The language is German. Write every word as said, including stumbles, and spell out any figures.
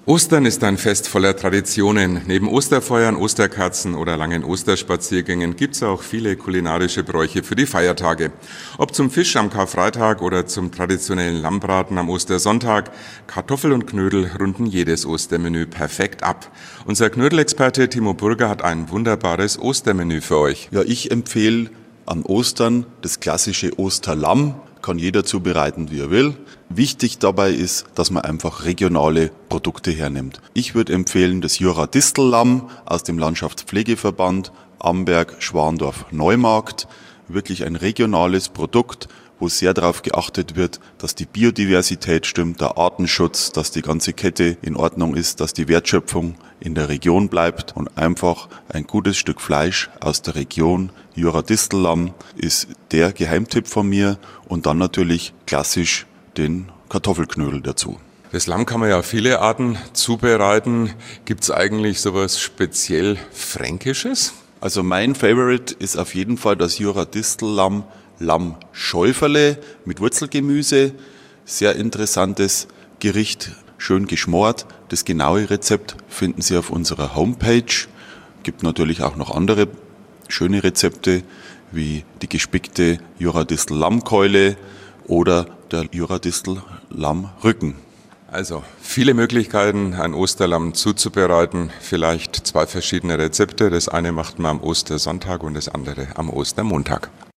Ostern ist ein Fest voller Traditionen. Neben Osterfeuern, Osterkerzen oder langen Osterspaziergängen gibt's auch viele kulinarische Bräuche für die Feiertage. Ob zum Fisch am Karfreitag oder zum traditionellen Lammbraten am Ostersonntag, Kartoffel und Knödel runden jedes Ostermenü perfekt ab. Unser Knödelexperte Timo Burger hat ein wunderbares Ostermenü für euch. Ja, ich empfehle an Ostern das klassische Osterlamm. Kann jeder zubereiten, wie er will. Wichtig dabei ist, dass man einfach regionale Produkte hernimmt. Ich würde empfehlen das Jura-Distel-Lamm aus dem Landschaftspflegeverband Amberg, Schwandorf, Neumarkt. Wirklich ein regionales Produkt, wo sehr darauf geachtet wird, dass die Biodiversität stimmt, der Artenschutz, dass die ganze Kette in Ordnung ist, dass die Wertschöpfung in der Region bleibt und einfach ein gutes Stück Fleisch aus der Region. Jura-Distel-Lamm ist der Geheimtipp von mir und dann natürlich klassisch den Kartoffelknödel dazu. Das Lamm kann man ja auf viele Arten zubereiten. Gibt's eigentlich sowas speziell Fränkisches? Also mein Favorite ist auf jeden Fall das Jura-Distel-Lamm, Lammschäuferle mit Wurzelgemüse. Sehr interessantes Gericht, schön geschmort. Das genaue Rezept finden Sie auf unserer Homepage. Gibt natürlich auch noch andere schöne Rezepte wie die gespickte Jura-Distel-Lammkeule oder der Jura-Distel-Lammrücken. Also viele Möglichkeiten, ein Osterlamm zuzubereiten. Vielleicht zwei verschiedene Rezepte. Das eine macht man am Ostersonntag und das andere am Ostermontag.